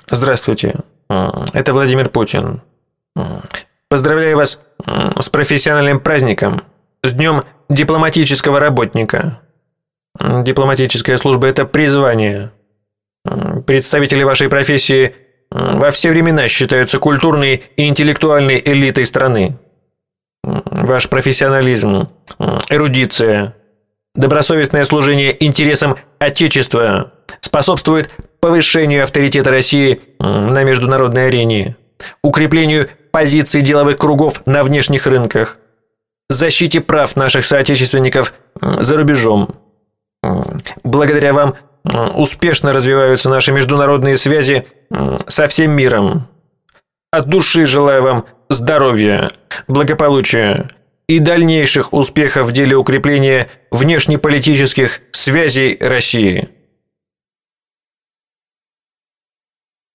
Здравствуйте. Это Владимир Путин. Поздравляю вас с профессиональным праздником, с Днем дипломатического работника. Дипломатическая служба – это призвание. Представители вашей профессии во все времена считаются культурной и интеллектуальной элитой страны. Ваш профессионализм, эрудиция, добросовестное служение интересам Отечества способствует повышению авторитета России на международной арене, укреплению позиций деловых кругов на внешних рынках, защите прав наших соотечественников за рубежом. Благодаря вам успешно развиваются наши международные связи со всем миром. От души желаю вам здоровья, благополучия и дальнейших успехов в деле укрепления внешнеполитических связей России.